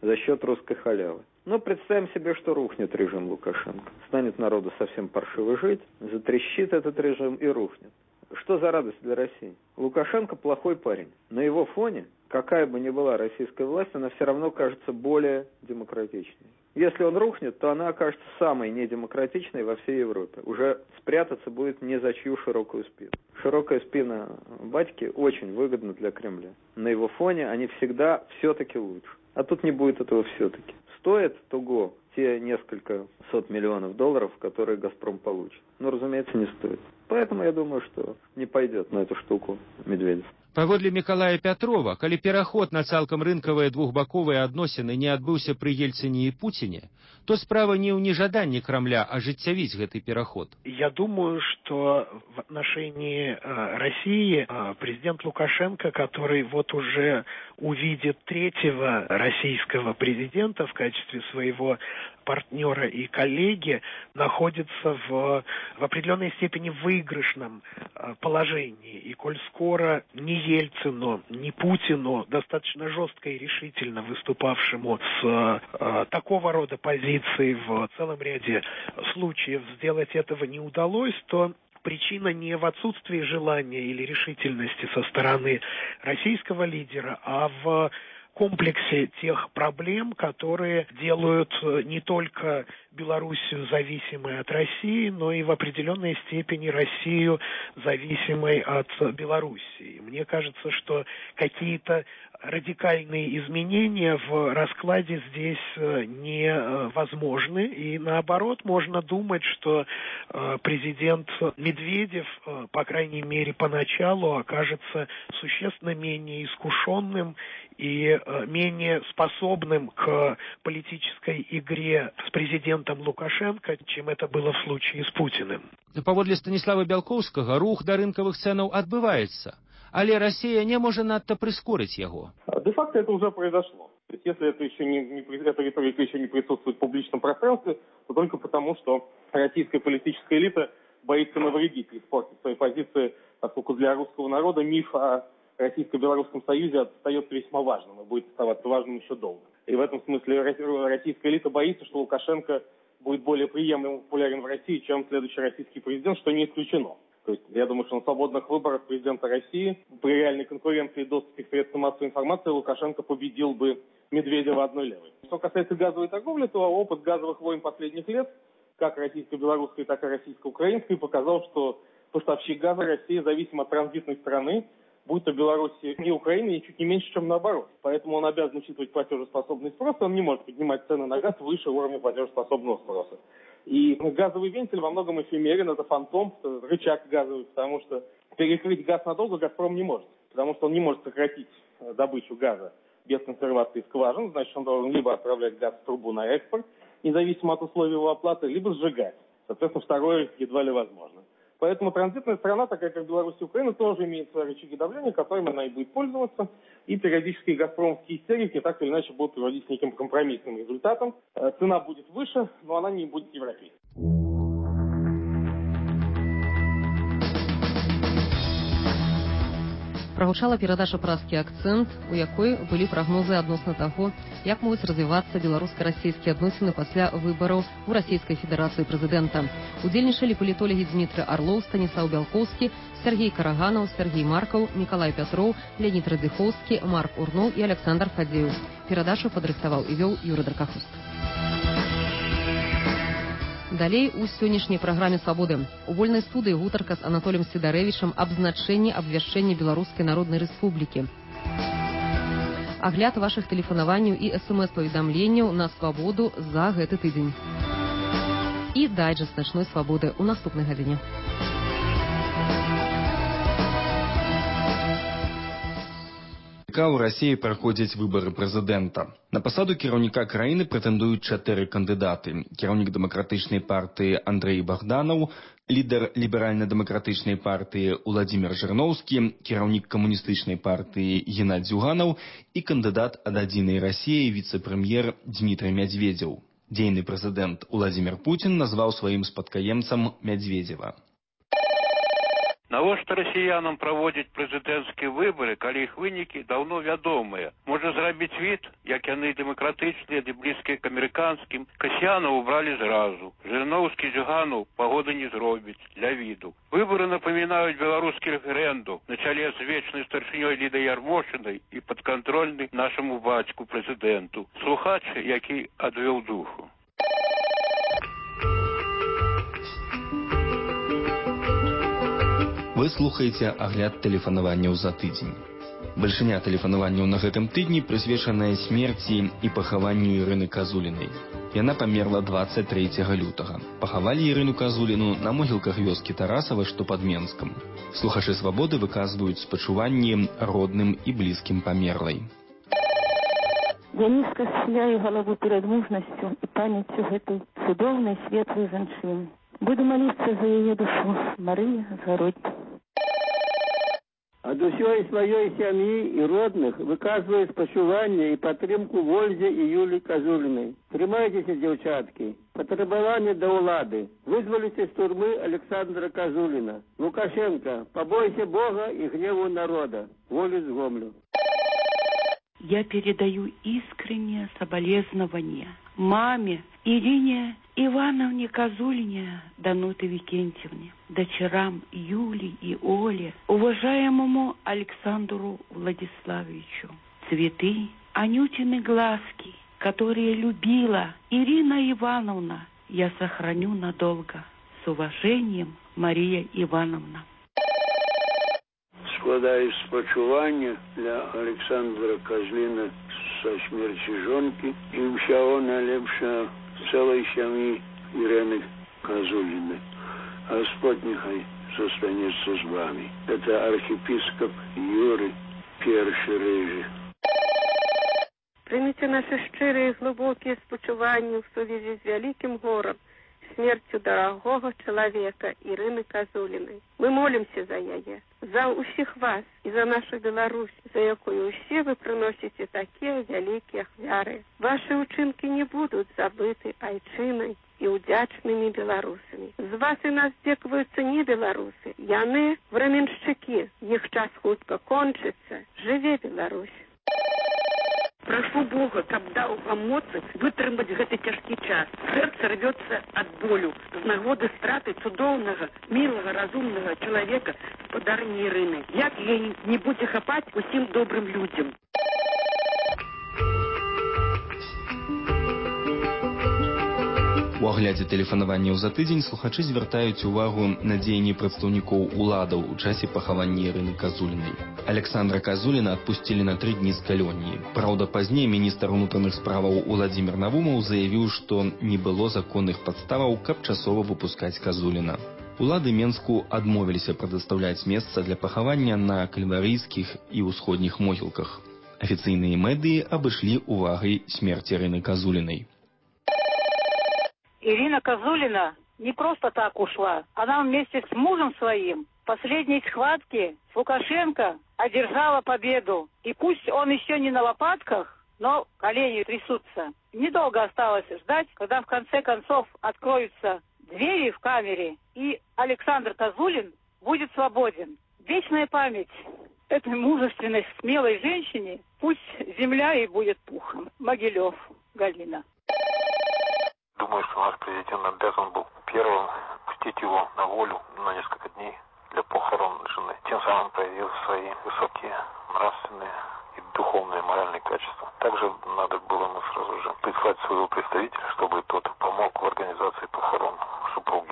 за счет русской халявы. Но представим себе, что рухнет режим Лукашенко. Станет народу совсем паршиво жить, затрещит этот режим и рухнет. Что за радость для России? Лукашенко плохой парень. На его фоне, какая бы ни была российская власть, она все равно кажется более демократичной. Если он рухнет, то она окажется самой недемократичной во всей Европе. Уже спрятаться будет ни за чью широкую спину. Широкая спина батьки очень выгодна для Кремля. На его фоне они всегда все-таки лучше. А тут не будет этого все-таки. Стоит того те несколько сот миллионов долларов, которые «Газпром» получит? Ну, разумеется, не стоит. Поэтому я думаю, что не пойдет на эту штуку Медведев. Паводле Микалая Пятрова, калі пераход на цалкам рынкавыя двухбаковыя адносіны не адбыўся пры Ельцине і Путине, то справа не ў нежаданні Кремля ажыццявіць гэты пераход. Я думаю, что в отношении России президент Лукашенко, который вот уже увидит третьего российского президента в качестве своего партнера и коллеги, находится в определенной степени в выигрышном положении. И коль скоро ни Ельцину, ни Путину, достаточно жестко и решительно выступавшему с такого рода позицией в целом ряде случаев сделать этого не удалось, то причина не в отсутствии желания или решительности со стороны российского лидера, а в комплексе тех проблем, которые делают не только Белоруссию зависимой от России, но и в определенной степени Россию зависимой от Белоруссии. Мне кажется, что какие-то радикальные изменения в раскладе здесь невозможны. И наоборот, можно думать, что президент Медведев, по крайней мере, поначалу окажется существенно менее искушенным и менее способным к политической игре с президентом Лукашенко, чем это было в случае с Путиным. Паводле Станислава Бялкоўскага, рух да рынкавых цэнаў адбываецца, але Россия не может надто прискорить его. Де-факто это уже произошло. То есть, если это еще эта риторика еще не присутствует в публичном пространстве, то только потому, что российская политическая элита боится навредить и испортить свои позиции, поскольку для русского народа миф о Российско-Белорусском союзе остается весьма важным и будет оставаться важным еще долго. И в этом смысле российская элита боится, что Лукашенко будет более приемлем и популярен в России, чем следующий российский президент, что не исключено. То есть я думаю, что на свободных выборах президента России при реальной конкуренции и доступе к средствам массовой информации Лукашенко победил бы Медведева одной левой. Что касается газовой торговли, то опыт газовых войн последних лет, как российско-белорусской, так и российско-украинской, показал, что поставщик газа России зависим от транзитной страны, будь то Белоруссия и Украина, и чуть не меньше, чем наоборот. Поэтому он обязан учитывать платежеспособный спрос, он не может поднимать цены на газ выше уровня платежеспособного спроса. И газовый вентиль во многом эфемерен, это фантом, рычаг газовый, потому что перекрыть газ надолго «Газпром» не может, потому что он не может сократить добычу газа без консервации скважин, значит, он должен либо отправлять газ в трубу на экспорт, независимо от условий его оплаты, либо сжигать. Соответственно, второе едва ли возможно. Поэтому транзитная страна, такая как Беларусь и Украина, тоже имеет свои рычаги давления, которыми она и будет пользоваться. И периодические газпромовские истерики так или иначе будут приводить к неким компромиссным результатам. Цена будет выше, но она не будет европейской. Прагучала перадача «Празкі акцэнт», у якой былі прагнозы адносна таго, як могуць развівацца беларуска-расійскія адносіны пасля выбараў у Расійскай Федэрацыі прэзідэнта. Удзельнічалі палітолагі Дмітрый Арлоў, Станіслав Бялкоўскі, Сергей Караганаў, Сергей Маркаў, Мікалай Пятроў, Леонид Радзіхоўскі, Марк Урноў і Александр Фадзеев. Перадачу падрыхтаваў і вёў Юрий Даркахуст. Далей у сённяшняй праграме «Свабоды». У вольнай студыі гутарка з Анатоліем Сідарэвічам аб значэнні абвяшчэння Беларускай Народнай Рэспублікі. Агляд вашых тэлефанаванняў і СМС-паведамленняў на «Свабоду» за гэты тыдзень. І дайджэст начной «Свабоды» у наступнай гадзіне. У России праходзяць выборы прэзідэнта. На пасаду кіраўніка краіны прэтэндуюць 4 кандыдаты. Кіраўнік дэмакратычнай партыі Андрей Богданов, лідар ліберальна-дэмакратычнай партыі Владимир Жирновскі, кіраўнік камуністычнай партыі Геннадзь Зюганов і кандыдат ад «Адзінай Расіі» віцэ-прэм'ер Дмітрий Медведев. Дзейны прэзідэнт Владимир Путин назваў сваім спадкаемцам Медведева. Навошта расіянам праводзіць прэзідэнцкія выбары, калі іх вынікі даўно вядомыя? Можа зрабіць від, як яны дэмакратычныя ды блізкія к амерыканскім. Касьянаў убралі зразу. Жырноўскі Зюганаў пагоды не зробіць для віду. Выбары напамінаюць беларускі рэферэндум на чале з вечнай старшынёй Лідай Ярмошынай і падкантрольны нашаму бацьку прэзідэнту. Слухач, які адвёў духу. Вы слухаеце агляд тэлефанаванняў за тыдзень. Бальшыня тэлефанаванняў на гэтым тыдні прысвечаная смерці і пахаванню Ірыны Казулінай. Яна памерла 23 лютага. Пахавалі Ірыну Казуліну на могілках вёскі Тарасава, што пад Менскам. Слухачы Свабоды выказваюць спачуванні родным і блізкім памерлай. Я нізка схіляю галаву перад мужнасцю і памяццю гэтай цудоўнай светлай жанчыны. Буду молиться за ее душу. Мария Згородь. Ад усёй сваёй сям'і і родных выказваю спачуванне і падтрымку Вользе і Юлі Казулінай. Трымайцеся, дзяўчаткі. Патрабаванне да ўлады. Вызваліце з турмы Александра Казуліна. Лукашенко, побойся Бога и гневу народа. Волю с Гомлю. Я передаю искреннее соболезнование маме Ирине Ивановне Казулине Дануты Викентьевне, дочерам Юле и Оле, уважаемому Александру Владиславовичу. Цветы, Анютины глазки, которые любила Ирина Ивановна, я сохраню надолго. С уважением, Мария Ивановна. Складаю спачування для Александра Казуліна со смерти жонки и всего наилепшего целой семьи Ирины Казулиной. Господь нехай состанется с вами. Это архиепископ Юрий Перший. Прийміть наші щирі і глибокі спочування в совісті з великим горем, смертью дорогого человека Ирины Казулиной. Мы молимся за яе, за усіх вас и за нашу Беларусь, за якую все вы приносите такие великие ахвяры. Ваши учинки не будут забыты айчиной и удячными белорусами. З вас и нас декваются не белорусы, яны временщики. Их час хутко кончится. Живе Беларусь! Прошу Бога, каб даў вам моцы вытрымаць гэты цяжкі час. Сэрца рвецца ад болю з нагоды страты цудоўнага, мілага, разумнага чалавека, спадарні Ірыны. Як ей не будзе хапаць усім добрым людзям? У аглядзе тэлефанаванняў за тыдзень слухачы звяртаюць увагу на дзеянні прадстаўнікоў уладаў у часе пахавання Ірыны Казулінай. Александра Казуліна адпусцілі на 3 дні з калоніі. Праўда, пазней міністр унутраных справаў Уладзімір Навумаў заявіў, што не было законных падставаў, каб часова выпускаць Казуліна. Улады Менску адмовіліся прадастаўляць месца для пахавання на кальварыйскіх і ўсходніх могілках. Афіцыйныя медыі абышлі увагай смерць Ірыны Казулінай. Ирина Казулина не просто так ушла. Она вместе с мужем своим в последней схватке с Лукашенко одержала победу. И пусть он еще не на лопатках, но колени трясутся. Недолго осталось ждать, когда в конце концов откроются двери в камере, и Александр Казулин будет свободен. Вечная память этой мужественной, смелой женщине. Пусть земля ей будет пухом. Могилев, Галина. Думаю, что наш президент обязан был первым пустить его на волю на несколько дней для похорон жены. Тем самым проявил свои высокие нравственные и духовные моральные качества. Также надо было ему сразу же прислать своего представителя, чтобы тот помог в организации похорон супруги.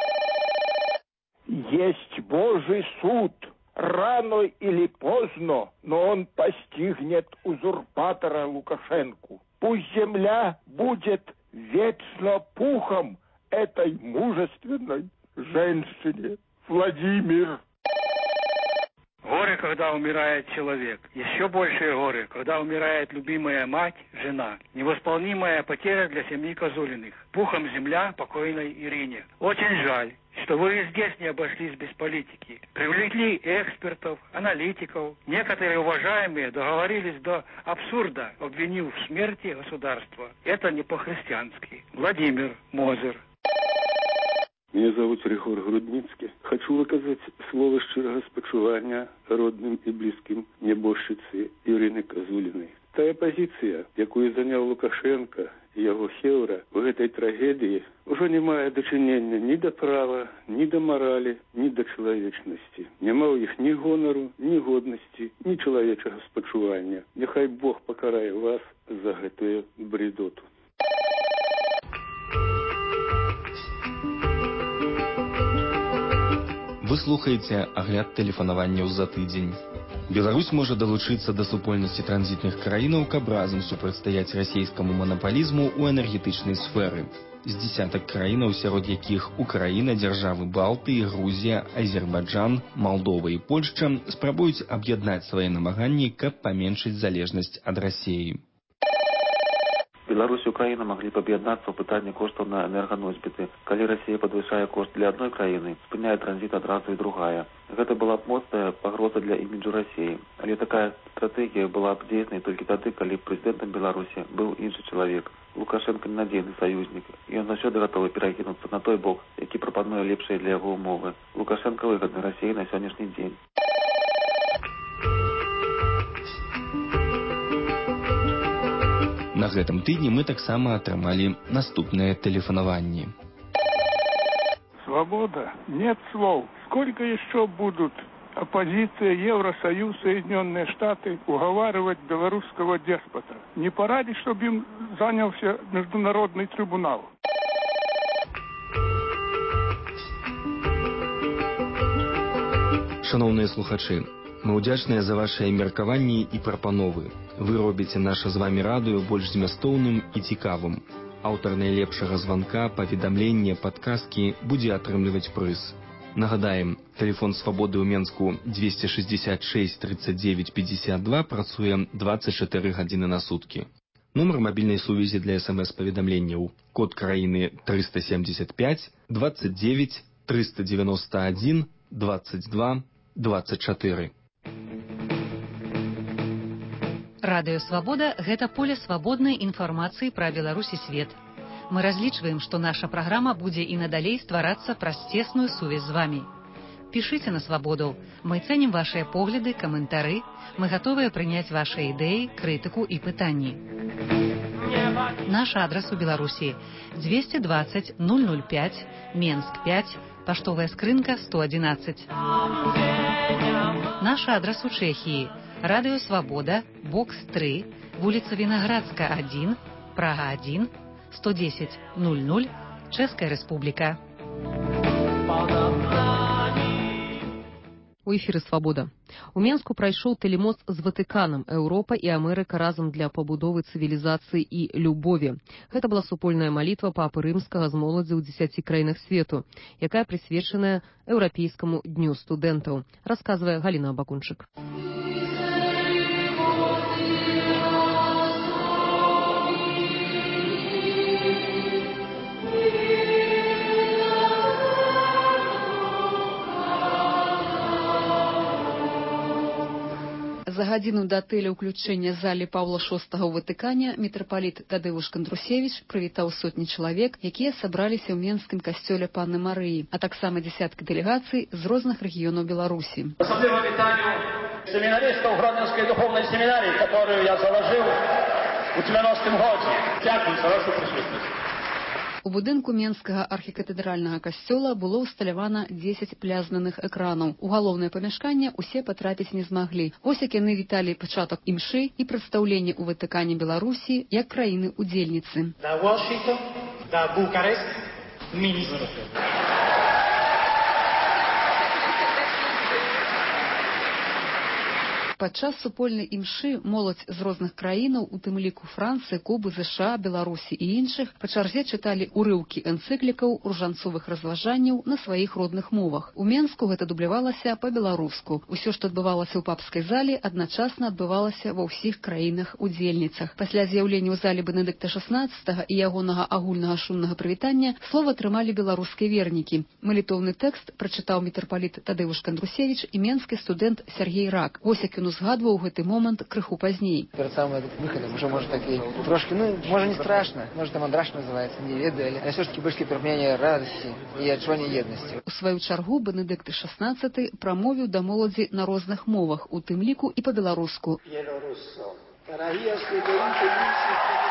Есть Божий суд. Рано или поздно, но он постигнет узурпатора Лукашенку. Пусть земля будет вечно пухом этой мужественной женщине. Владимир. Горе, когда умирает человек. Еще большее горе, когда умирает любимая мать, жена. Невосполнимая потеря для семьи Казулиных. Пухом земля покойной Ирине. Очень жаль, что вы и здесь не обошлись без политики. Привлекли экспертов, аналитиков. Некоторые уважаемые договорились до абсурда, обвинив в смерти государства. Это не по-христиански. Владимир Мозер. Меня зовут Ригор Грудницкий. Хочу выказать слово щирого спачування родным и близким небожчицы Ірини Казуліной. Тая позиция, якую занял Лукашенко и его хеўра в этой трагедии, уже не мае дачынення ни до права, ни до морали, ни до человечности. Нема у іх ни гонору, ни годности, ни человечего спачування. Нехай Бог покарае вас за гэтую бредоту. Вы слухаеце агляд тэлефанаванняў за тыдзень. Беларусь можа далучыцца да супольнасці транзітных краінаў, каб разам супрацьстаяць расійскаму манапалізму ў энергетычнай сферы. З дзесятак краінаў, сярод якіх Украіна, дзяржавы Балтыі, Грузія, Азербайджан, Малдова і Польшча спрабуюць аб'яднаць свае намаганні, каб паменшыць залежнасць ад Расіі. Беларусь и Украина могли бы объединяться в пытании коштов на энергоносьбиты. Коли Россия подвышает кошт для одной краины, спыняет транзит одразу и другая. Это была б моцная погроза для имиджу России. Але такая стратегия была б действенной только тогда, когда президентом Беларуси был инший человек. Лукашенко ненадежный союзник, и он заўсёды готовы перакинуться на той бок, який пропонує лепшие для его умовы. Лукашенко выгодный России на сегодняшний день. На гэтым тыдні мы таксама атрымалі наступныя тэлефанаванні. Свобода. Нет слов. Сколько еще будут оппозиция, Евросоюз, Соединенные Штаты уговаривать белорусского деспота? Не пора ли, чтобы им занялся международный трибунал? Шановныя слухачы, мы ўдзячныя за вашыя меркаванні і прапановы. Вы робіце наша з вамі радыё больш змястоўным і цікавым. Аўтар найлепшага званка, паведамлення, падказкі будзе атрымліваць прыз. Нагадаем, тэлефон Свабоды ў Менску 266 39 52 працуе 24 гадзіны на суткі. Нумар мабільнай сувязі для СМС-паведамленняў. Код краіны 375 29 391 22 24. Радыё Свабода – гэта поле свабоднай інфармацыі пра Беларусь і свет. Мы разлічваем, што наша праграма будзе і надалей стварацца праз цесную сувязь з вамі. Пішыце на Свабоду. Мы цэнім вашыя погляды, каментары. Мы гатовыя прыняць вашыя ідэі, крытыку і пытанні. Наш адрас у Беларусі 220 005, Менск 5, паштовая скрынка 111. Наш адрас у Чэхіі. Радыё Свабода, бокс 3, вуліца Вінаградска 1, Прага 1, 110 00, Чэшская Рэспубліка. У эфіры Свабода. У Менску прайшоў тэлемост з Ватыканам «Еўропа і Амерыка разам для пабудовы цывілізацыі і любові». Гэта была супольная малітва папы Рымскага з моладзю ў 10 краінах свету, якая прысвечаная Еўрапейскаму дню студэнтаў, расказвае Галіна Абакунчык. За гадзіну да тэля ўключэння залі Паўла VI ў Ватыкане мітрапаліт Тадеуш Кандрусевіч прывітаў сотні чалавек, якія сабраліся ў Менскім касцёле Панны Марыі, а таксама дзесяткі дэлегацый з розных рэгіёнаў Беларусі. Асабліва вітаю семінарыстаў Гродненскай духовнай семінарыі, которую я заложыў у 90-м годзе. Дзякуй за вашу прысутнасць. У будынку Менскага архікатэдральнага касцёла было ўсталявана 10 плязнаных экранаў. У галоўнае памяшканне ўсе патрапіць не змаглі. Вось як яны віталі пачатак імшы і прадстаўленне ў Ватыкане Беларусі як краіны-удзельніцы. Да Вашингтон, да Букарест, міністр. Падчас супольнай імшы моладзь з розных краінаў, у тым ліку Францыі, Кубы, ЗША, Беларусі і іншых, па чарзе чыталі урыўкі энцыклікаў, уржанцовых разважанняў на сваіх родных мовах. У Менску гэта дублявалася па-беларуску. Усё, што адбывалася ў папскай залі, адначасна адбывалася ва ўсіх краінах-удзельніцах. Пасля з'яўлення ў залі Бенедыкта XVI і ягонага агульнага шумнага прывітання слова атрымалі беларускія вернікі. Малітоўны тэкст прачытаў мітрапаліт Тадеуш Кандрусевіч і менскі студэнт Сергей Рак. Вось як ён ён узгадваў гэты момант крыху пазней. Перед самым выходом уже, может, такие трошки, может, не страшно, может, там андраж называется, не ведали, але все-таки были перемены радости и отчувания едности. У сваю чаргу Бенедыкт XVI прамовіў да моладзі на розных мовах, у тым ліку і па-беларуску. Дорогие студенты,